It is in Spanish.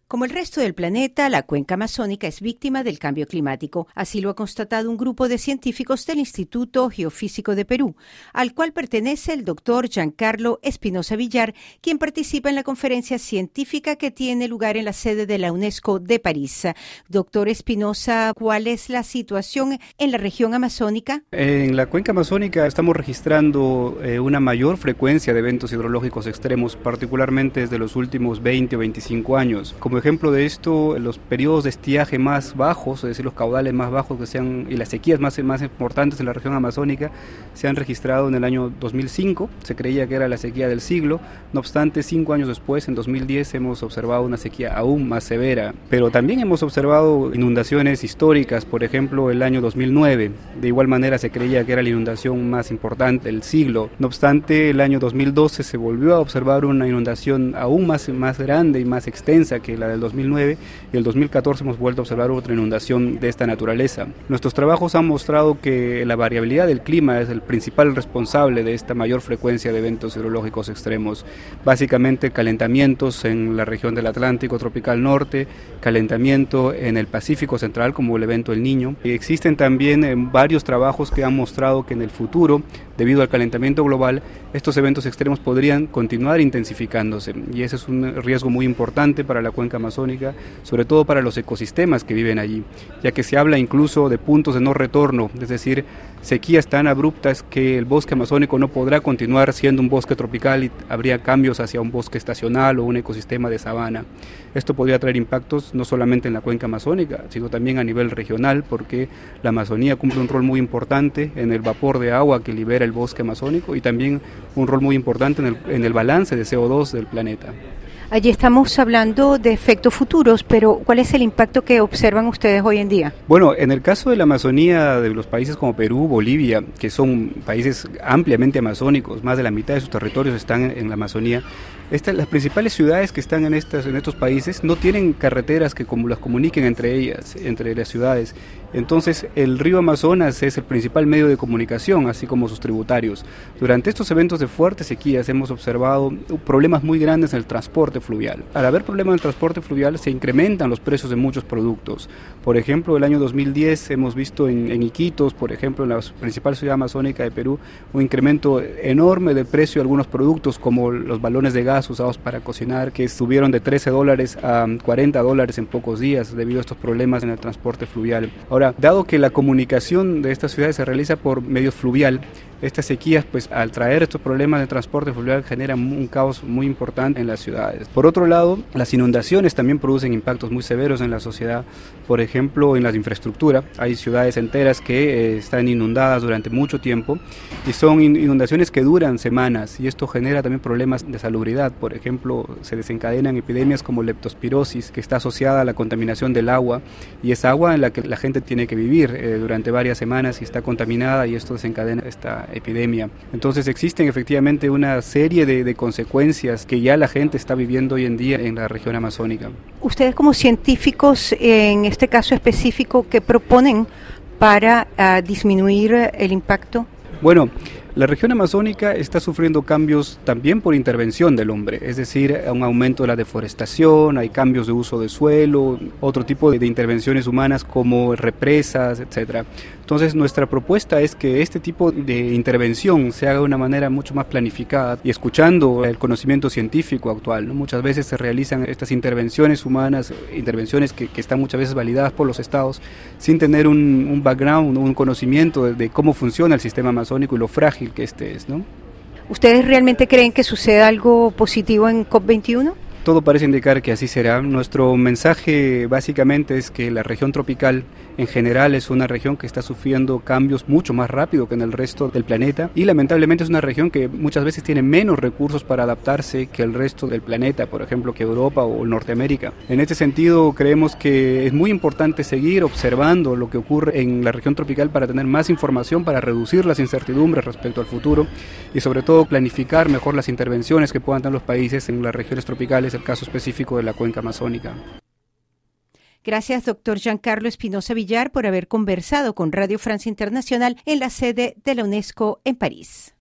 Como el resto del planeta, la cuenca amazónica es víctima del cambio climático. Así lo ha constatado un grupo de científicos del Instituto Geofísico de Perú, al cual pertenece el doctor Giancarlo Espinosa Villar, quien participa en la conferencia científica que tiene lugar en la sede de la UNESCO de París. Doctor Espinosa, ¿cuál es la situación en la región amazónica? En la cuenca amazónica estamos registrando una mayor frecuencia de eventos hidrológicos extremos, particularmente desde los últimos 20 o 25 años. Como ejemplo de esto, los periodos de estiaje más bajos, es decir, los caudales más bajos y las sequías más importantes en la región amazónica se han registrado en el año 2005. Se creía que era la sequía del siglo. No obstante, 5 años después, en 2010, hemos observado una sequía aún más severa. Pero también hemos observado inundaciones históricas, por ejemplo, el año 2009. De igual manera se creía que era la inundación más importante del siglo. No obstante, el año 2012 se volvió a observar una inundación aún más grande y más extensa que la del 2009, y el 2014 hemos vuelto a observar otra inundación de esta naturaleza. Nuestros trabajos han mostrado que la variabilidad del clima es el principal responsable de esta mayor frecuencia de eventos hidrológicos extremos. Básicamente calentamientos en la región del Atlántico tropical norte, calentamiento en el Pacífico central como el evento El Niño. Y existen también varios trabajos que han mostrado que en el futuro, debido al calentamiento global, estos eventos extremos podrían continuar intensificándose, y ese es un riesgo muy importante para la cuenca amazónica, sobre todo para los ecosistemas que viven allí, ya que se habla incluso de puntos de no retorno, es decir, sequías tan abruptas que el bosque amazónico no podrá continuar siendo un bosque tropical y habría cambios hacia un bosque estacional o un ecosistema de sabana. Esto podría traer impactos no solamente en la cuenca amazónica, sino también a nivel regional, porque la Amazonía cumple un rol muy importante en el vapor de agua que libera el bosque amazónico y también un rol muy importante en el balance de CO2 del planeta. Allí estamos hablando de efectos futuros, pero ¿cuál es el impacto que observan ustedes hoy en día? Bueno, en el caso de la Amazonía, de los países como Perú, Bolivia, que son países ampliamente amazónicos, más de la mitad de sus territorios están en la Amazonía, las principales ciudades que están en estos países no tienen carreteras que las comuniquen entre ellas, entre las ciudades. Entonces, el río Amazonas es el principal medio de comunicación, así como sus tributarios. Durante estos eventos de fuertes sequías hemos observado problemas muy grandes en el transporte fluvial. Al haber problemas en el transporte fluvial, se incrementan los precios de muchos productos. Por ejemplo, el año 2010 hemos visto en Iquitos, por ejemplo, en la principal ciudad amazónica de Perú, un incremento enorme del precio de algunos productos, como los balones de gas usados para cocinar, que subieron de $13 a $40 en pocos días debido a estos problemas en el transporte fluvial. Ahora, dado que la comunicación de estas ciudades se realiza por medio fluvial, estas sequías, pues al traer estos problemas de transporte fluvial, generan un caos muy importante en las ciudades. Por otro lado, las inundaciones también producen impactos muy severos en la sociedad. Por ejemplo, en la infraestructura, hay ciudades enteras que están inundadas durante mucho tiempo y son inundaciones que duran semanas, y esto genera también problemas de salubridad. Por ejemplo, se desencadenan epidemias como leptospirosis, que está asociada a la contaminación del agua, y es agua en la que la gente tiene que vivir durante varias semanas y está contaminada, y esto desencadena esta epidemia. Entonces existen efectivamente una serie de consecuencias que ya la gente está viviendo hoy en día en la región amazónica. Ustedes como científicos, en este caso específico, ¿qué proponen para disminuir el impacto? Bueno, la región amazónica está sufriendo cambios también por intervención del hombre, es decir, un aumento de la deforestación, hay cambios de uso de suelo, otro tipo de intervenciones humanas como represas, etcétera. Entonces, nuestra propuesta es que este tipo de intervención se haga de una manera mucho más planificada y escuchando el conocimiento científico actual, ¿no? Muchas veces se realizan estas intervenciones humanas, intervenciones que están muchas veces validadas por los estados, sin tener un background, un conocimiento de cómo funciona el sistema amazónico y lo frágil que este es, ¿no? ¿Ustedes realmente creen que suceda algo positivo en COP21? Todo parece indicar que así será. Nuestro mensaje básicamente es que la región tropical en general es una región que está sufriendo cambios mucho más rápido que en el resto del planeta, y lamentablemente es una región que muchas veces tiene menos recursos para adaptarse que el resto del planeta, por ejemplo que Europa o Norteamérica. En este sentido, creemos que es muy importante seguir observando lo que ocurre en la región tropical para tener más información, para reducir las incertidumbres respecto al futuro y sobre todo planificar mejor las intervenciones que puedan tener los países en las regiones tropicales, el caso específico de la cuenca amazónica. Gracias, doctor Giancarlo Espinosa Villar, por haber conversado con Radio Francia Internacional en la sede de la UNESCO en París.